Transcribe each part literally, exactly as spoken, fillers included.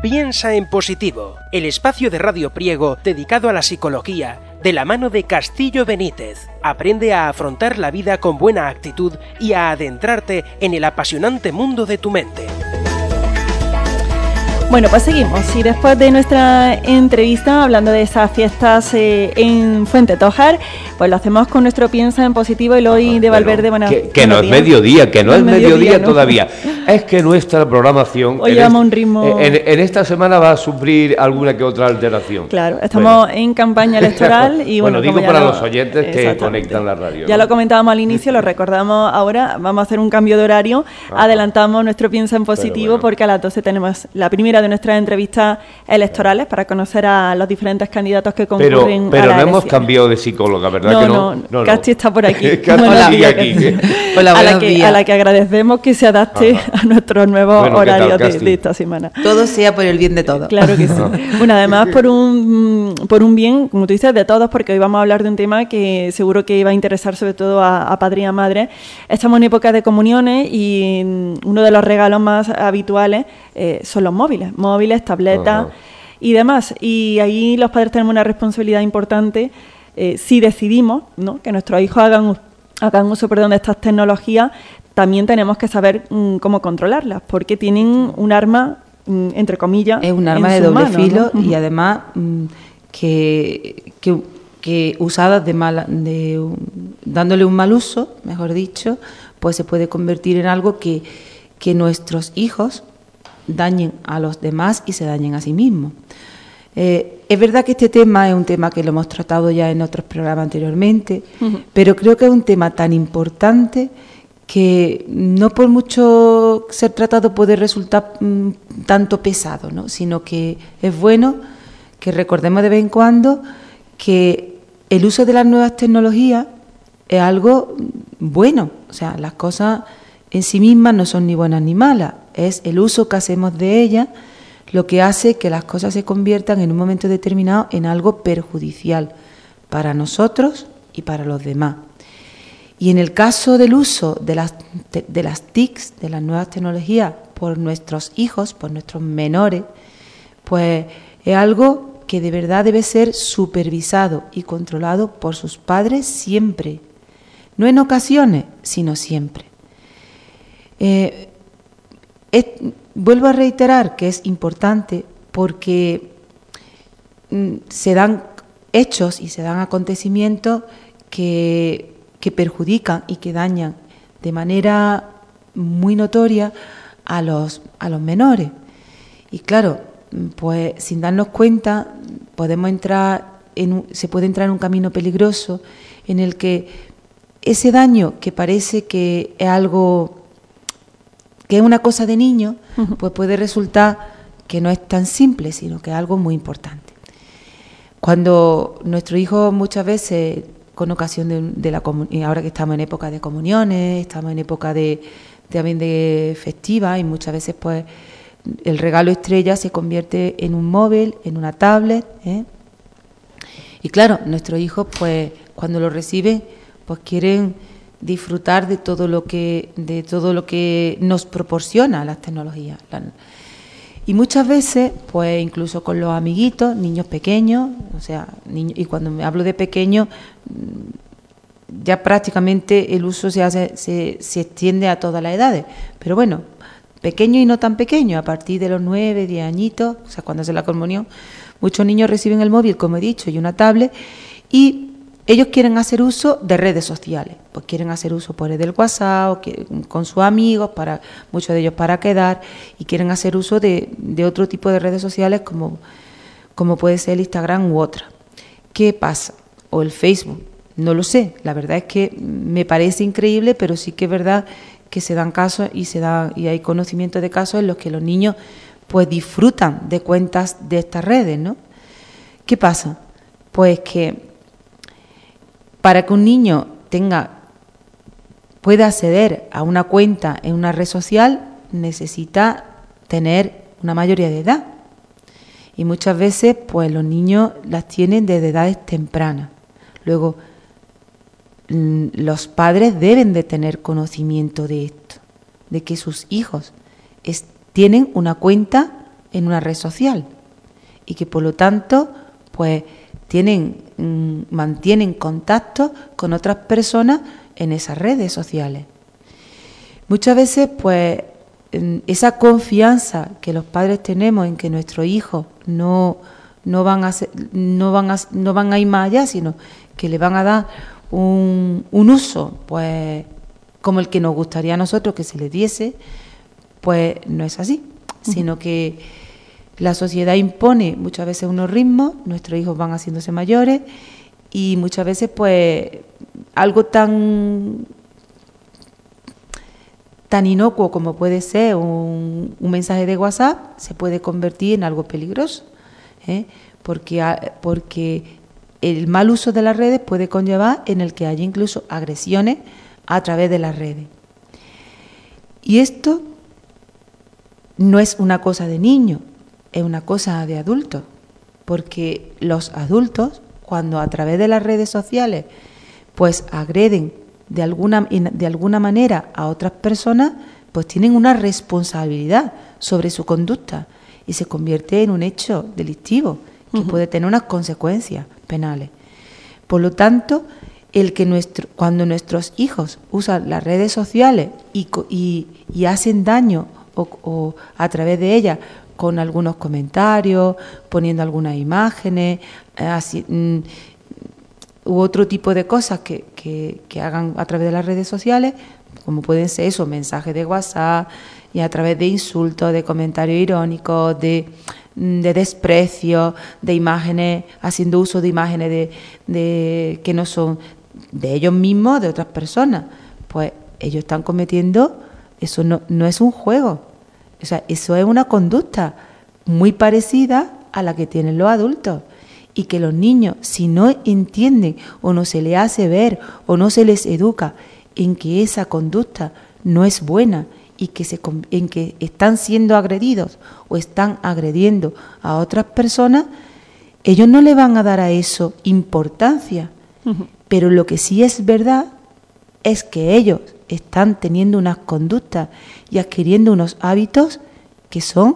Piensa en positivo, el espacio de Radio Priego dedicado a la psicología, de la mano de Castillo Benítez. Aprende a afrontar la vida con buena actitud y a adentrarte en el apasionante mundo de tu mente. Bueno, pues seguimos y después de nuestra entrevista hablando de esas fiestas eh, en Fuente Tojar, pues lo hacemos con nuestro Piensa en Positivo, Eloy Ajá, de Valverde. Bueno, que, que no es mediodía, que no, no es mediodía, mediodía ¿no? todavía. Es que nuestra programación hoy llevamos un ritmo... En, en esta semana va a sufrir alguna que otra alteración. Claro, estamos bueno. en campaña electoral y bueno, bueno digo para lo... los oyentes que conectan la radio. Ya ¿no? lo comentábamos al inicio, lo recordamos ahora, vamos a hacer un cambio de horario, Ajá. adelantamos nuestro Piensa en Positivo bueno. porque a las doce tenemos la primera de nuestras entrevistas electorales para conocer a los diferentes candidatos que concurren pero, pero a la no elección. hemos cambiado de psicóloga, ¿verdad no, que no? No, no. Casti está por aquí. Hola, sigue aquí. Hola, a, la que, a la que agradecemos que se adapte Ajá. a nuestros nuevos bueno, horarios tal, de, de esta semana. Todo sea por el bien de todos. Claro que sí. Bueno, además por un por un bien, como tú dices, de todos, porque hoy vamos a hablar de un tema que seguro que va a interesar sobre todo a, a padres y a madres. Estamos en época de comuniones y uno de los regalos más habituales eh, son los móviles, móviles, tabletas Ajá. y demás. Y ahí los padres tenemos una responsabilidad importante eh, si decidimos, ¿no?, que nuestros hijos hagan, hagan uso perdón, de estas tecnologías. También tenemos que saber mmm, cómo controlarlas, porque tienen un arma, mmm, entre comillas, es un arma de doble mano, filo, ¿no? Y uh-huh. además mmm, que, que, que usadas de mala, de, dándole un mal uso, mejor dicho, pues se puede convertir en algo que, que nuestros hijos dañen a los demás y se dañen a sí mismos. Eh, es verdad que este tema es un tema que lo hemos tratado ya en otros programas anteriormente, uh-huh. pero creo que es un tema tan importante que no por mucho ser tratado puede resultar mm, tanto pesado, ¿no? Sino que es bueno que recordemos de vez en cuando que el uso de las nuevas tecnologías es algo bueno. O sea, las cosas en sí mismas no son ni buenas ni malas, es el uso que hacemos de ellas lo que hace que las cosas se conviertan en un momento determinado en algo perjudicial para nosotros y para los demás. Y en el caso del uso de las, de las T I Cs, de las nuevas tecnologías, por nuestros hijos, por nuestros menores, pues es algo que de verdad debe ser supervisado y controlado por sus padres siempre. No en ocasiones, sino siempre. Eh, es, vuelvo a reiterar que es importante porque mm, se dan hechos y se dan acontecimientos que... que perjudican y que dañan de manera muy notoria a los, a los menores. Y claro, pues sin darnos cuenta podemos entrar en un, se puede entrar en un camino peligroso en el que ese daño que parece que es algo, que es una cosa de niño, uh-huh. pues puede resultar que no es tan simple, sino que es algo muy importante. Cuando nuestros hijos muchas veces, con ocasión de, de la comunión, ahora que estamos en época de comuniones, estamos en época de también de festiva y muchas veces pues el regalo estrella se convierte en un móvil, en una tablet, ¿eh? Y claro, nuestros hijos pues cuando lo reciben pues quieren disfrutar de todo lo que de todo lo que nos proporciona las tecnologías. La, Y muchas veces, pues incluso con los amiguitos, niños pequeños, o sea, niños, y cuando me hablo de pequeños, ya prácticamente el uso se hace, se, se extiende a todas las edades. Pero bueno, pequeños y no tan pequeños, a partir de los nueve, diez añitos, o sea, cuando hace la comunión, muchos niños reciben el móvil, como he dicho, y una tablet, y ellos quieren hacer uso de redes sociales, pues quieren hacer uso por el del WhatsApp, o que, con sus amigos, para muchos de ellos para quedar, y quieren hacer uso de, de otro tipo de redes sociales como, como puede ser el Instagram u otra. ¿Qué pasa? O el Facebook, no lo sé, la verdad es que me parece increíble, pero sí que es verdad que se dan casos y, se da, y hay conocimiento de casos en los que los niños pues disfrutan de cuentas de estas redes, ¿no? ¿Qué pasa? Pues que para que un niño tenga, pueda acceder a una cuenta en una red social, necesita tener una mayoría de edad. Y muchas veces, pues los niños las tienen desde edades tempranas. Luego, los padres deben de tener conocimiento de esto, de que sus hijos es, tienen una cuenta en una red social y que por lo tanto pues tienen, mmm, mantienen contacto con otras personas en esas redes sociales. Muchas veces pues esa confianza que los padres tenemos en que nuestros hijos no, no, van a ser, no, van a, no van a ir más allá, sino que le van a dar un, un uso pues como el que nos gustaría a nosotros que se le diese, pues no es así, uh-huh. sino que la sociedad impone muchas veces unos ritmos, nuestros hijos van haciéndose mayores y muchas veces pues algo tan tan inocuo como puede ser un, un mensaje de WhatsApp se puede convertir en algo peligroso, ¿eh? porque, porque el mal uso de las redes puede conllevar en el que haya incluso agresiones a través de las redes. Y esto no es una cosa de niños, es una cosa de adultos, porque los adultos, cuando a través de las redes sociales pues agreden de alguna, de alguna manera a otras personas, pues tienen una responsabilidad sobre su conducta y se convierte en un hecho delictivo que uh-huh. puede tener unas consecuencias penales. Por lo tanto, el que nuestro, cuando nuestros hijos usan las redes sociales y, y, y hacen daño o, o a través de ellas con algunos comentarios, poniendo algunas imágenes, así, mm, u otro tipo de cosas que, que, que hagan a través de las redes sociales, como pueden ser esos mensajes de WhatsApp y a través de insultos, de comentarios irónicos, de, de desprecio, de imágenes, haciendo uso de imágenes de, de que no son de ellos mismos, de otras personas, pues ellos están cometiendo, eso no, no es un juego, o sea, eso es una conducta muy parecida a la que tienen los adultos. Y que los niños, si no entienden o no se les hace ver o no se les educa en que esa conducta no es buena y que se, en que están siendo agredidos o están agrediendo a otras personas, ellos no le van a dar a eso importancia. Uh-huh. Pero lo que sí es verdad es que ellos están teniendo unas conductas y adquiriendo unos hábitos que son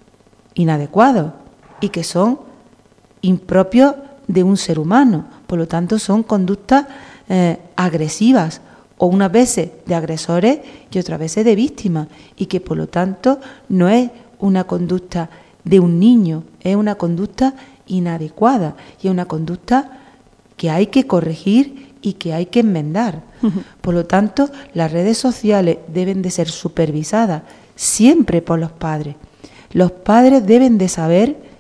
inadecuados y que son impropios de un ser humano, por lo tanto son conductas eh, agresivas o unas veces de agresores y otras veces de víctimas y que por lo tanto no es una conducta de un niño, es una conducta inadecuada y es una conducta que hay que corregir y que hay que enmendar. Uh-huh. Por lo tanto, las redes sociales deben de ser supervisadas siempre por los padres. Los padres deben de saber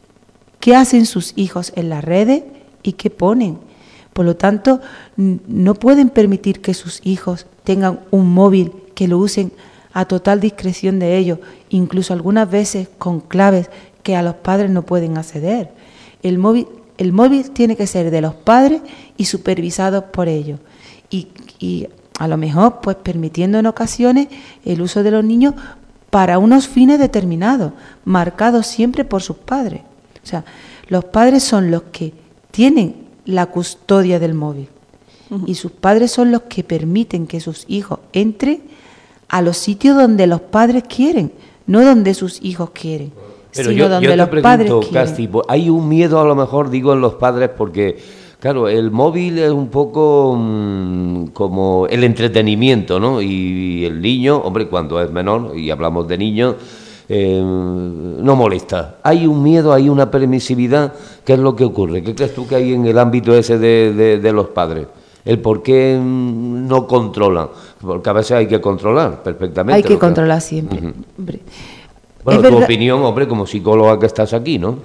qué hacen sus hijos en las redes y qué ponen. Por lo tanto, no pueden permitir que sus hijos tengan un móvil que lo usen a total discreción de ellos, incluso algunas veces con claves que a los padres no pueden acceder. El móvil, el móvil tiene que ser de los padres y supervisado por ellos. Y, y a lo mejor, pues permitiendo en ocasiones el uso de los niños para unos fines determinados, marcados siempre por sus padres. O sea, los padres son los que tienen la custodia del móvil uh-huh. y sus padres son los que permiten que sus hijos entren a los sitios donde los padres quieren, no donde sus hijos quieren, pero sino yo, donde yo te los pregunto, padres quieren. Casti, hay un miedo a lo mejor, digo, en los padres porque, claro, el móvil es un poco mmm, como el entretenimiento, ¿no? Y, y el niño, hombre, cuando es menor, y hablamos de niños, Eh, no molesta. Hay un miedo, hay una permisividad. ¿Qué es lo que ocurre? ¿Qué crees tú que hay en el ámbito ese de, de, de los padres? El por qué no controlan. Porque a veces hay que controlar perfectamente. Hay que controlar siempre. Uh-huh. Hombre, bueno, es tu verdad, opinión, hombre, como psicóloga que estás aquí, ¿no?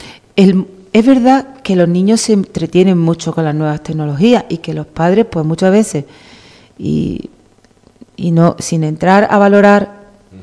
El, es verdad que los niños se entretienen mucho con las nuevas tecnologías y que los padres, pues muchas veces, y, y no sin entrar a valorar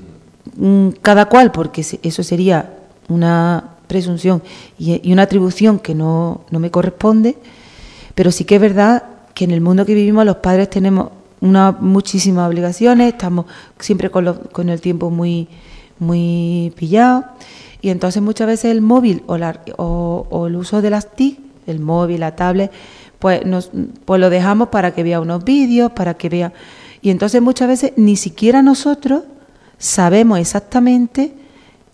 cada cual, porque eso sería una presunción y una atribución que no, no me corresponde, pero sí que es verdad que en el mundo que vivimos los padres tenemos una, muchísimas obligaciones, estamos siempre con, los, con el tiempo muy, muy pillado y entonces muchas veces el móvil o, la, o, o el uso de las T I C, el móvil, la tablet, pues, nos, pues lo dejamos para que vea unos vídeos, para que vea... Y entonces muchas veces ni siquiera nosotros sabemos exactamente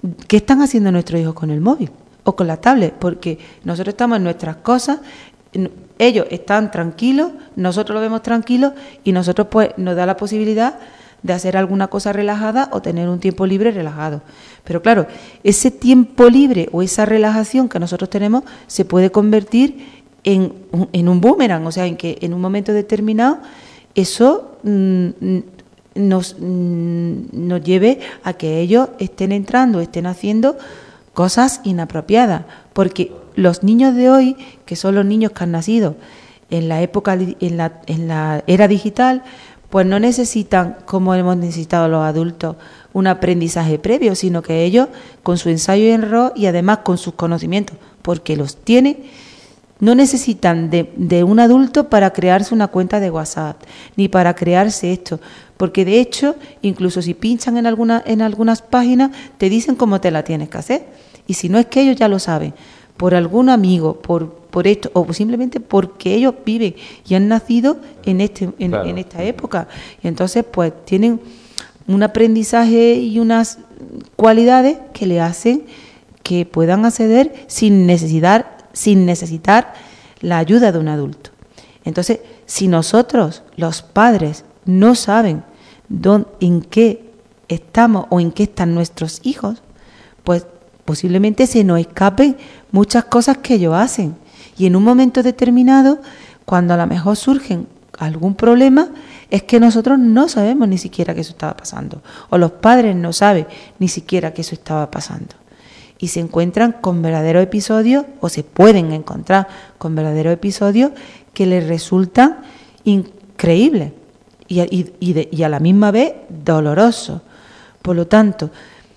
¿qué están haciendo nuestros hijos con el móvil o con la tablet? Porque nosotros estamos en nuestras cosas, ellos están tranquilos, nosotros lo vemos tranquilos y nosotros pues nos da la posibilidad de hacer alguna cosa relajada o tener un tiempo libre relajado. Pero claro, ese tiempo libre o esa relajación que nosotros tenemos se puede convertir en, en un boomerang, o sea, en que en un momento determinado eso mmm, nos, mmm, nos lleve a que ellos estén entrando, estén haciendo cosas inapropiadas, porque los niños de hoy, que son los niños que han nacido en la época, en la, en la era digital, pues no necesitan, como hemos necesitado los adultos, un aprendizaje previo, sino que ellos, con su ensayo y error y además con sus conocimientos, porque los tienen, no necesitan de, de un adulto para crearse una cuenta de WhatsApp, ni para crearse esto, porque de hecho, incluso si pinchan en, alguna, en algunas páginas, te dicen cómo te la tienes que hacer. Y si no es que ellos ya lo saben, por algún amigo, por, por esto, o simplemente porque ellos viven y han nacido en, este, en, claro. en esta época. Y entonces, pues, tienen un aprendizaje y unas cualidades que le hacen que puedan acceder sin necesidad, sin necesitar la ayuda de un adulto. Entonces, si nosotros, los padres, no saben dónde, en qué estamos o en qué están nuestros hijos, pues posiblemente se nos escapen muchas cosas que ellos hacen. Y en un momento determinado, cuando a lo mejor surgen algún problema, es que nosotros no sabemos ni siquiera que eso estaba pasando. O los padres no saben ni siquiera que eso estaba pasando. Y se encuentran con verdaderos episodios, o se pueden encontrar con verdaderos episodios que les resultan increíbles y, y, y, de, y a la misma vez dolorosos. Por lo tanto,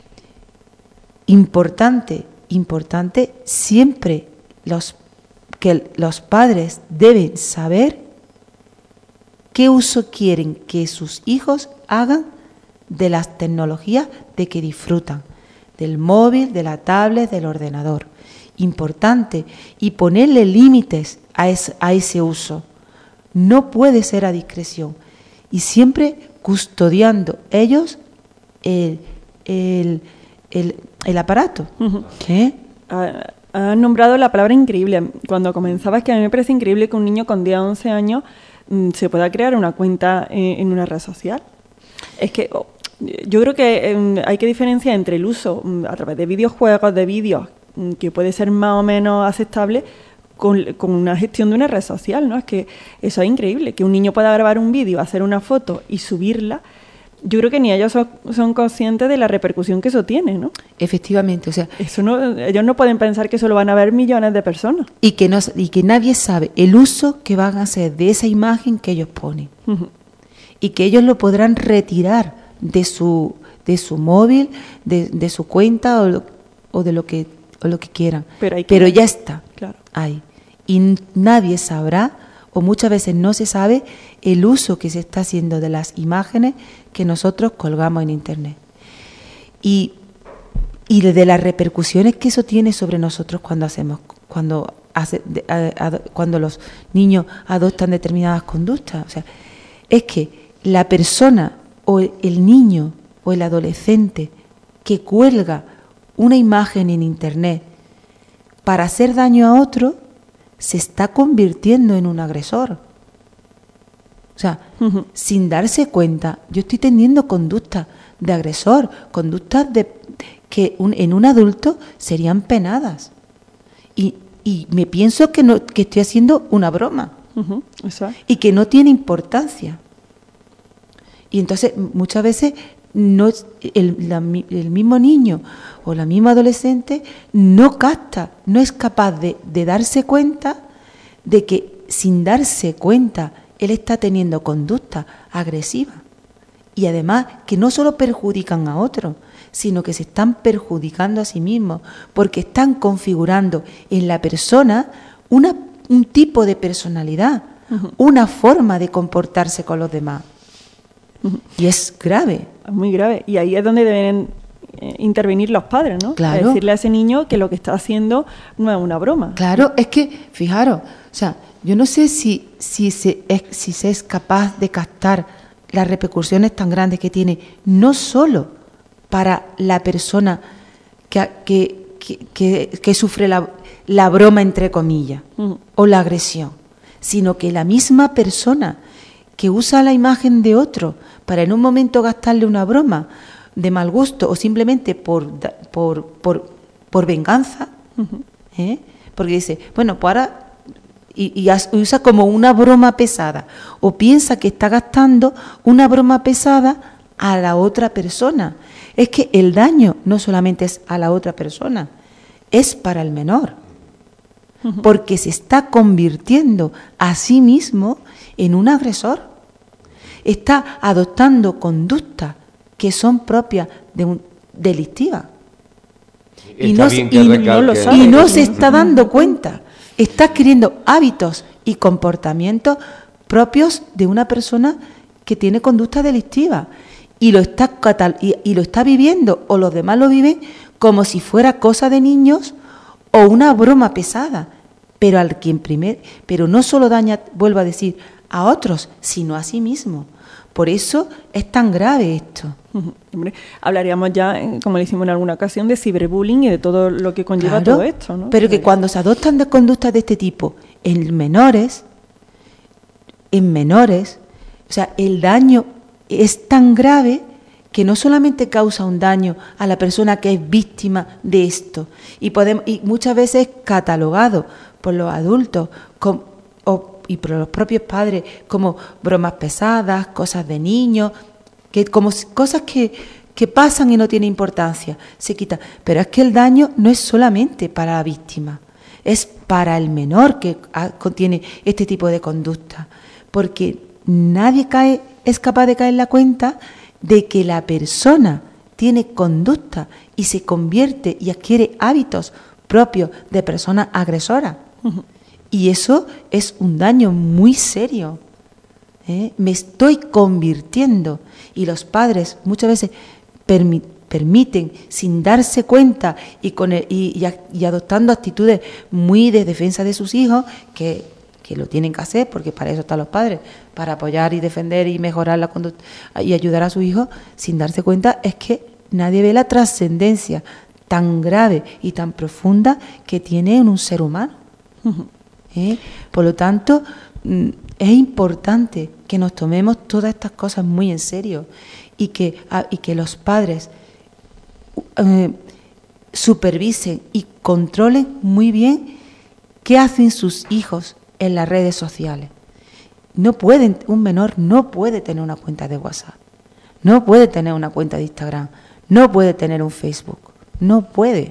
importante, importante siempre los, que los padres deben saber qué uso quieren que sus hijos hagan de las tecnologías de que disfrutan, del móvil, de la tablet, del ordenador. Importante, y ponerle límites a ese, a ese uso. No puede ser a discreción. Y siempre custodiando ellos el, el, el, el aparato. Uh-huh. ¿Qué? Ha, ha nombrado la palabra increíble. Cuando comenzabas, que a mí me parece increíble que un niño con diez o once años mm, se pueda crear una cuenta en, en una red social. Es que... Oh, yo creo que eh, hay que diferenciar entre el uso mm, a través de videojuegos, de vídeos, mm, que puede ser más o menos aceptable, con, con una gestión de una red social, ¿no? Es que eso es increíble, que un niño pueda grabar un vídeo, hacer una foto y subirla. Yo creo que ni ellos son, son conscientes de la repercusión que eso tiene, ¿no? Efectivamente, o sea... eso no, ellos no pueden pensar que eso lo van a ver millones de personas. Y que, no, y que nadie sabe el uso que van a hacer de esa imagen que ellos ponen. Uh-huh. Y que ellos lo podrán retirar de su de su móvil, de, de su cuenta o, lo, o de lo que o lo que quieran. Pero, hay que Pero ya está, claro. ahí. Y nadie sabrá, o muchas veces no se sabe, el uso que se está haciendo de las imágenes que nosotros colgamos en Internet. Y, y de las repercusiones que eso tiene sobre nosotros cuando hacemos, cuando, hace, de, a, a, cuando los niños adoptan determinadas conductas. O sea, es que la persona o el niño o el adolescente que cuelga una imagen en Internet para hacer daño a otro, se está convirtiendo en un agresor. O sea, uh-huh. sin darse cuenta, yo estoy teniendo conductas de agresor, conductas de, que un, en un adulto serían penadas. Y, y me pienso que, no, que estoy haciendo una broma. Uh-huh. Exacto. Y que no tiene importancia. Y entonces muchas veces no el, la, el mismo niño o la misma adolescente no capta, no es capaz de, de darse cuenta de que sin darse cuenta él está teniendo conducta agresiva. Y además que no solo perjudican a otros, sino que se están perjudicando a sí mismos, porque están configurando en la persona una, un tipo de personalidad, uh-huh. una forma de comportarse con los demás. Y es grave. Es muy grave. Y ahí es donde deben eh, intervenir los padres, ¿no? Claro. A decirle a ese niño que lo que está haciendo no es una broma. Claro, es que, fijaros, o sea, yo no sé si, si, se, es, si se es capaz de captar las repercusiones tan grandes que tiene, no solo para la persona que, que, que, que, que sufre la, la broma, entre comillas, uh-huh. o la agresión, sino que la misma persona que usa la imagen de otro para en un momento gastarle una broma de mal gusto o simplemente por, por, por, por venganza, uh-huh. ¿eh? Porque dice, bueno, pues ahora... Y, y usa como una broma pesada, o piensa que está gastando una broma pesada a la otra persona. Es que el daño no solamente es a la otra persona, es para el menor, uh-huh. porque se está convirtiendo a sí mismo en un agresor. Está adoptando conductas que son propias de un delictivas. Y no, y, no lo sabe, y no se está dando cuenta. Está adquiriendo hábitos y comportamientos propios de una persona que tiene conducta delictiva y lo está catal- y, y lo está viviendo, o los demás lo viven como si fuera cosa de niños o una broma pesada, pero al quien primer, pero no solo daña, vuelvo a decir, a otros, sino a sí mismo. Por eso es tan grave esto. Uh-huh. Hombre, hablaríamos ya, como le hicimos en alguna ocasión, de ciberbullying y de todo lo que conlleva claro, todo esto, ¿no? Pero que cuando se adoptan de conductas de este tipo en menores, en menores, o sea, el daño es tan grave que no solamente causa un daño a la persona que es víctima de esto, y podemos, y muchas veces catalogado por los adultos como, o y por los propios padres como bromas pesadas, cosas de niños, que como cosas que, que pasan y no tienen importancia, se quita. Pero es que el daño no es solamente para la víctima, es para el menor que contiene este tipo de conducta, porque nadie cae, es capaz de caer en la cuenta de que la persona tiene conducta y se convierte y adquiere hábitos propios de persona agresora. Uh-huh. Y eso es un daño muy serio. ¿eh? Me estoy convirtiendo. Y los padres muchas veces permi- permiten, sin darse cuenta y, con el, y, y, y adoptando actitudes muy de defensa de sus hijos, que, que lo tienen que hacer, porque para eso están los padres, para apoyar y defender y mejorar la conducta y ayudar a sus hijos, sin darse cuenta, es que nadie ve la trascendencia tan grave y tan profunda que tiene en un ser humano. Uh-huh. ¿Eh? Por lo tanto, es importante que nos tomemos todas estas cosas muy en serio y que, y que los padres eh, supervisen y controlen muy bien qué hacen sus hijos en las redes sociales. No pueden, un menor no puede tener una cuenta de WhatsApp, no puede tener una cuenta de Instagram, no puede tener un Facebook, no puede.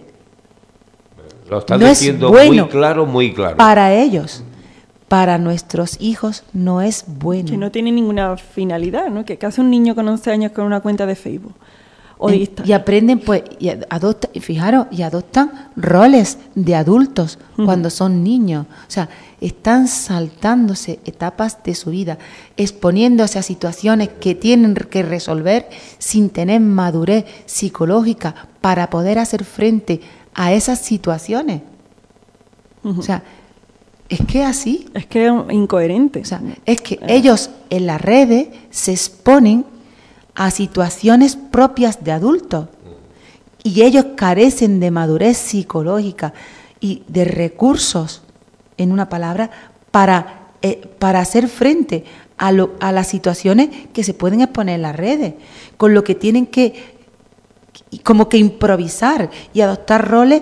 Lo están no diciendo bueno muy claro, muy claro. Para ellos, para nuestros hijos no es bueno. Que no tiene ninguna finalidad, ¿no? ¿Qué hace un niño con once años con una cuenta de Facebook o de Instagram? Y aprenden, pues, y adoptan, fijaros, y adoptan roles de adultos uh-huh. cuando son niños. O sea, están saltándose etapas de su vida, exponiéndose a situaciones que tienen que resolver sin tener madurez psicológica para poder hacer frente a esas situaciones. Uh-huh. O sea, es que así. Es que es incoherente. O sea, es que eh. ellos en las redes se exponen a situaciones propias de adultos y ellos carecen de madurez psicológica y de recursos, en una palabra, para, eh, para hacer frente a, lo, a las situaciones que se pueden exponer en las redes, con lo que tienen que como que improvisar y adoptar roles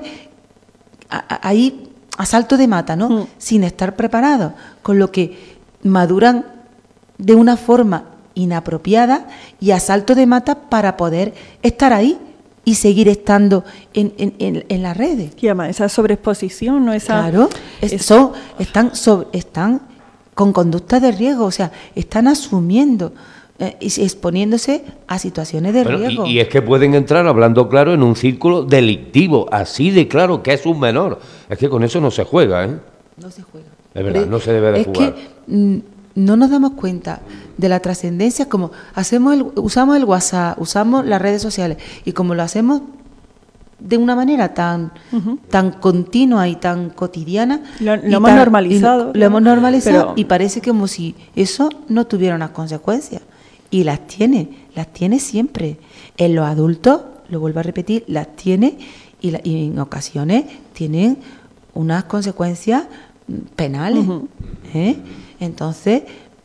ahí a salto de mata, ¿no? Mm. Sin estar preparados, con lo que maduran de una forma inapropiada y a salto de mata para poder estar ahí y seguir estando en, en, en, en las redes. Y además esa sobreexposición, ¿no? Esa, claro, es, esa... Son, están, sobre, están con conducta de riesgo, o sea, están asumiendo eh, y exponiéndose a situaciones de bueno, riesgo. Y, y es que pueden entrar, hablando claro, en un círculo delictivo, así de claro que es un menor. Es que con eso no se juega, ¿eh? No se juega. Es verdad, Pero no se debe de es jugar. Que, mm, no nos damos cuenta de la trascendencia, como hacemos el, usamos el WhatsApp, usamos las redes sociales, y como lo hacemos de una manera tan uh-huh. tan continua y tan cotidiana, lo, lo y hemos tan, normalizado, y, lo hemos normalizado pero... y parece como si eso no tuviera unas consecuencias, y las tiene, las tiene siempre. En los adultos, lo vuelvo a repetir, las tiene y, la, y en ocasiones tienen unas consecuencias penales. Uh-huh. ¿eh? Entonces,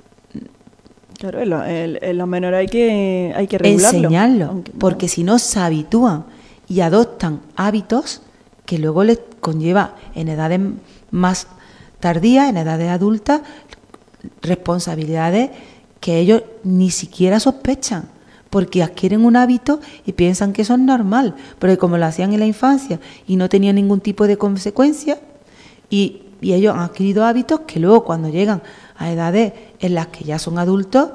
claro, en, lo, en, en los menores hay que, hay que regularlo. Enseñarlo, aunque, no. porque si no se habitúan y adoptan hábitos que luego les conlleva en edades más tardías, en edades adultas, responsabilidades que ellos ni siquiera sospechan, porque adquieren un hábito y piensan que eso es normal, porque como lo hacían en la infancia y no tenían ningún tipo de consecuencia, y, y ellos han adquirido hábitos que luego cuando llegan a edades en las que ya son adultos,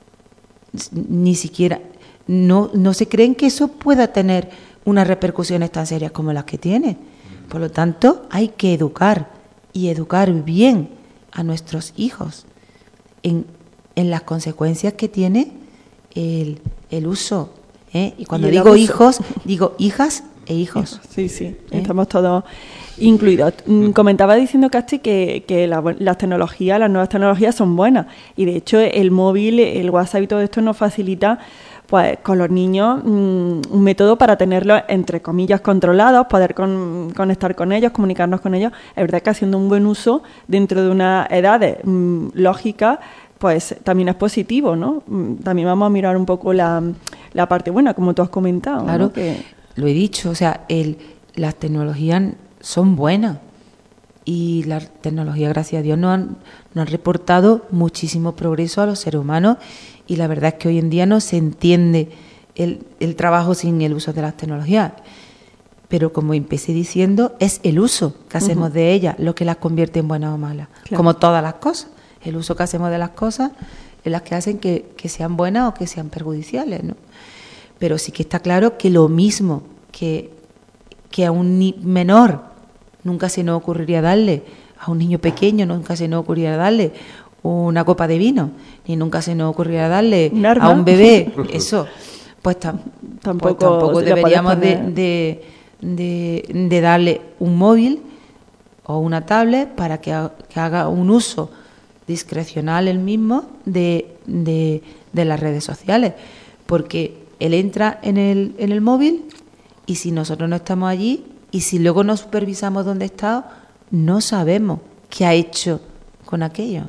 ni siquiera, no, no se creen que eso pueda tener unas repercusiones tan serias como las que tiene. Por lo tanto, hay que educar y educar bien a nuestros hijos en, en las consecuencias que tiene el, el uso. ¿eh? Y cuando y digo abuso. hijos, digo hijas e hijos. Sí, sí, ¿eh? Estamos todos incluidos. Comentaba diciendo Casti que, que la, las tecnologías, las nuevas tecnologías son buenas y de hecho el móvil, el WhatsApp y todo esto nos facilita pues con los niños mmm, un método para tenerlos entre comillas controlados, poder con, conectar con ellos, comunicarnos con ellos. Es verdad que haciendo un buen uso dentro de unas edades mmm, lógicas, pues también es positivo, ¿no? También vamos a mirar un poco la, la parte buena, como tú has comentado. Claro, ¿no? Que lo he dicho, o sea, el, las tecnologías son buenas y las tecnologías, gracias a Dios, nos han, nos han reportado muchísimo progreso a los seres humanos y la verdad es que hoy en día no se entiende el, el trabajo sin el uso de las tecnologías. Pero como empecé diciendo, es el uso que hacemos uh-huh. de ellas lo que las convierte en buenas o malas, claro. Como todas las cosas. El uso que hacemos de las cosas es las que hacen que, que sean buenas o que sean perjudiciales, ¿no? Pero sí que está claro que lo mismo que, que a un ni- menor nunca se nos ocurriría darle, a un niño pequeño nunca se nos ocurriría darle una copa de vino, ni nunca se nos ocurriría darle ¿Un arma? A un bebé, eso, pues, tam- tampoco, pues tampoco deberíamos de, de, de, de darle un móvil o una tablet para que, ha, que haga un uso discrecional el mismo de, de, de las redes sociales, porque él entra en el, en el móvil y si nosotros no estamos allí y si luego no supervisamos dónde está, no sabemos qué ha hecho con aquello.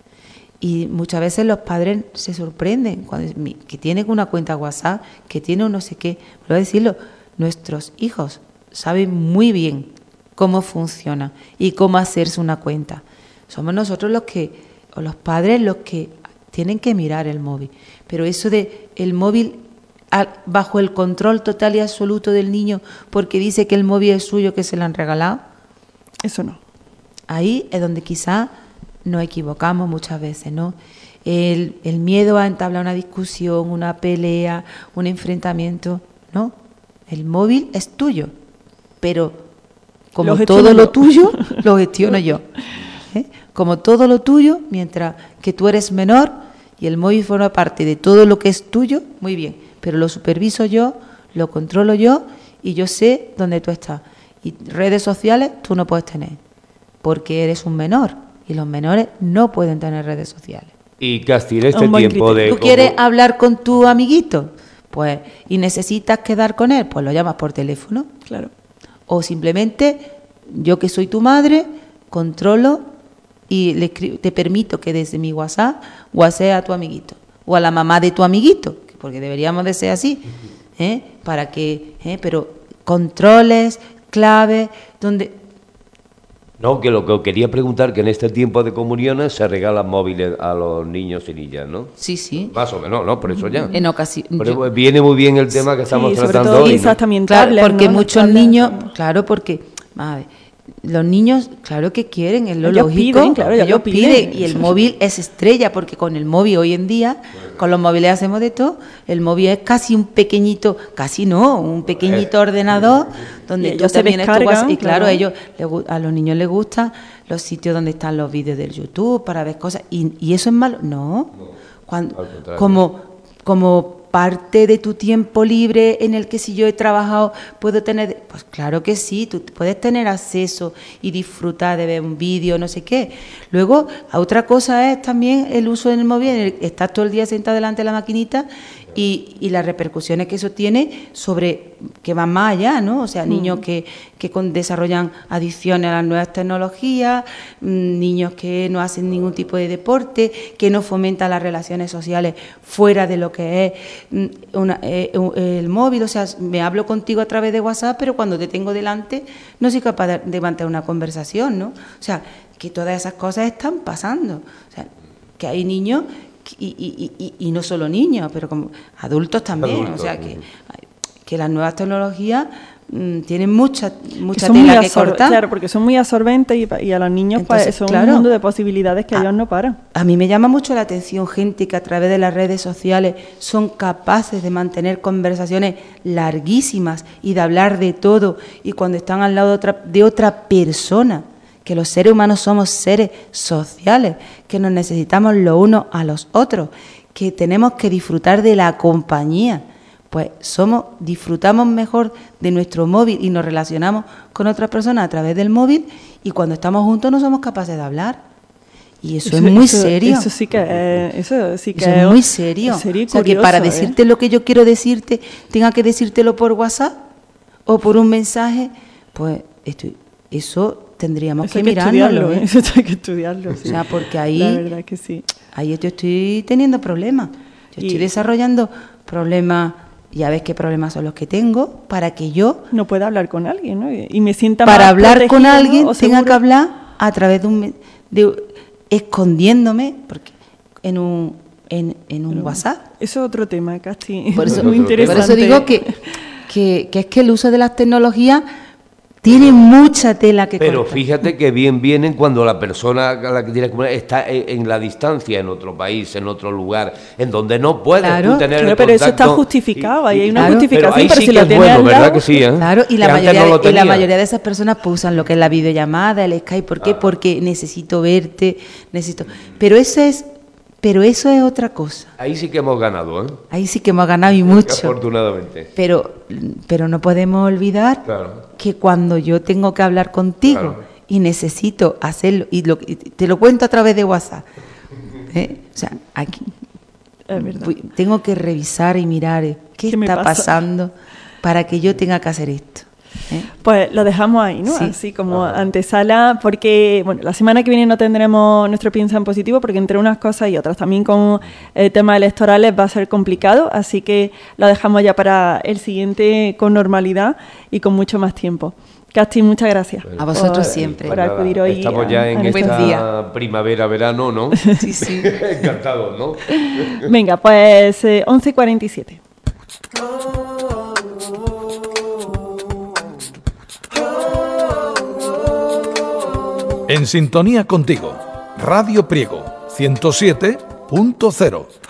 Y muchas veces los padres se sorprenden cuando que tiene una cuenta WhatsApp, que tiene un no sé qué. Voy a decirlo, nuestros hijos saben muy bien cómo funciona y cómo hacerse una cuenta. Somos nosotros los que, o los padres, los que tienen que mirar el móvil. Pero eso de el móvil a, bajo el control total y absoluto del niño porque dice que el móvil es suyo, que se lo han regalado, eso no. Ahí es donde quizás nos equivocamos muchas veces, ¿no? El, el miedo a entablar una discusión, una pelea, un enfrentamiento, ¿no? El móvil es tuyo, pero como lo todo lo yo. tuyo, lo gestiono yo. ¿eh? Como todo lo tuyo, mientras que tú eres menor y el móvil forma parte de todo lo que es tuyo, muy bien, pero lo superviso yo, lo controlo yo y yo sé dónde tú estás. Y redes sociales tú no puedes tener, porque eres un menor y los menores no pueden tener redes sociales. Y Casti, en este tiempo de... ¿Tú quieres como... hablar con tu amiguito? Pues, y necesitas quedar con él, pues lo llamas por teléfono. Claro. O simplemente, yo que soy tu madre, controlo y le escribo, te permito que desde mi WhatsApp WhatsApp a tu amiguito o a la mamá de tu amiguito, porque deberíamos de ser así, ¿eh? Para que, ¿eh? Pero controles, claves, donde... No, que lo que quería preguntar, que en este tiempo de comuniones se regalan móviles a los niños y niñas, ¿no? Sí, sí. Más o menos, ¿no? Por eso ya. En ocasiones. Pero viene muy bien el tema que estamos sí, tratando todo hoy, quizás ¿no? también Claro, tablet, porque ¿no? muchos Tablet. niños, claro, porque, a ver, los niños, claro que quieren, es lo ellos lógico, piden, claro, ellos ellos piden. piden, y el móvil es estrella, porque con el móvil hoy en día, con los móviles hacemos de todo, el móvil es casi un pequeñito, casi no, un pequeñito ordenador, donde y tú se también descargan, y claro, claro. ellos a los niños les gustan los sitios donde están los vídeos del YouTube para ver cosas, y, y eso es malo, no, no Cuando, como, como parte de tu tiempo libre en el que si yo he trabajado puedo tener... Pues claro que sí, tú puedes tener acceso y disfrutar de ver un vídeo, no sé qué. Luego, otra cosa es también el uso del móvil, en el que estás todo el día sentado delante de la maquinita y, y las repercusiones que eso tiene sobre que van más allá, ¿no? O sea, niños mm. que, que con, desarrollan adicciones a las nuevas tecnologías, mmm, niños que no hacen ningún tipo de deporte, que no fomentan las relaciones sociales fuera de lo que es mmm, una, eh, el móvil. O sea, me hablo contigo a través de WhatsApp, pero cuando te tengo delante no soy capaz de, de mantener una conversación, ¿no? O sea, que todas esas cosas están pasando. O sea, que hay niños... Y, y, y, y no solo niños, pero como adultos también, adultos, o sea que, que las nuevas tecnologías mmm, tienen mucha mucha tela que cortar. Claro, porque son muy absorbentes y, y a los niños Entonces, pues, son claro, un mundo de posibilidades que a, ellos no paran. A mí me llama mucho la atención gente que a través de las redes sociales son capaces de mantener conversaciones larguísimas y de hablar de todo, y cuando están al lado de otra, de otra persona, que los seres humanos somos seres sociales, que nos necesitamos los unos a los otros, que tenemos que disfrutar de la compañía, pues somos disfrutamos mejor de nuestro móvil y nos relacionamos con otras personas a través del móvil, y cuando estamos juntos no somos capaces de hablar. Y eso, eso es muy eso, serio. Eso sí que es, eso sí que eso es muy serio. Es serio, o sea, curioso, que para decirte ¿eh? lo que yo quiero decirte, tenga que decírtelo por WhatsApp o por un mensaje, pues estoy, eso tendríamos eso que, que mirárnoslo. ¿eh? Eso hay que estudiarlo. Sí. O sea, porque ahí, la verdad que sí. ahí yo estoy teniendo problemas. Yo y estoy desarrollando problemas. Ya ves qué problemas son los que tengo para que yo... No pueda hablar con alguien, ¿no? Y me sienta Para más hablar con alguien, ¿no? tenga que hablar a través de un... De, escondiéndome porque en un, en, en un WhatsApp. Eso es otro tema, Casti. Por eso, es muy interesante. Por eso digo que, que, que es que el uso de las tecnologías tiene mucha tela que Pero cortar. Fíjate que bien vienen cuando la persona a la que tienes que comunicar está en, en la distancia, en otro país, en otro lugar, en donde no puedes claro, tú tener claro, el pero contacto. Eso está justificado, ahí hay una claro, justificación, pero, ahí pero sí si que lo es tienes bueno, al lado, ¿verdad que sí? ¿eh? Claro, y la, que mayoría, no y la mayoría de esas personas pues, usan lo que es la videollamada, el Skype. ¿Por qué? Ah. Porque necesito verte, necesito... Pero eso es... Pero eso es otra cosa. Ahí sí que hemos ganado, ¿eh? Ahí sí que hemos ganado y mucho. Afortunadamente. Pero, pero no podemos olvidar claro. que cuando yo tengo que hablar contigo claro. y necesito hacerlo, y, lo, y te lo cuento a través de WhatsApp, ¿eh? O sea, aquí es verdad. tengo que revisar y mirar qué, ¿Qué está pasando para que yo tenga que hacer esto. ¿Eh? Pues lo dejamos ahí, ¿no? Sí. Así como Ajá. antesala, porque bueno, la semana que viene no tendremos nuestro Piensa en Positivo, porque entre unas cosas y otras, también con eh, temas electorales va a ser complicado, así que lo dejamos ya para el siguiente con normalidad y con mucho más tiempo. Casti, muchas gracias. A vosotros por, siempre. Por acudir hoy. Estamos a, ya en a esta primavera-verano, ¿no? Sí, sí. Encantados, ¿no? Venga, pues eh, once y cuarenta y siete. En sintonía contigo, Radio Priego, ciento siete punto cero.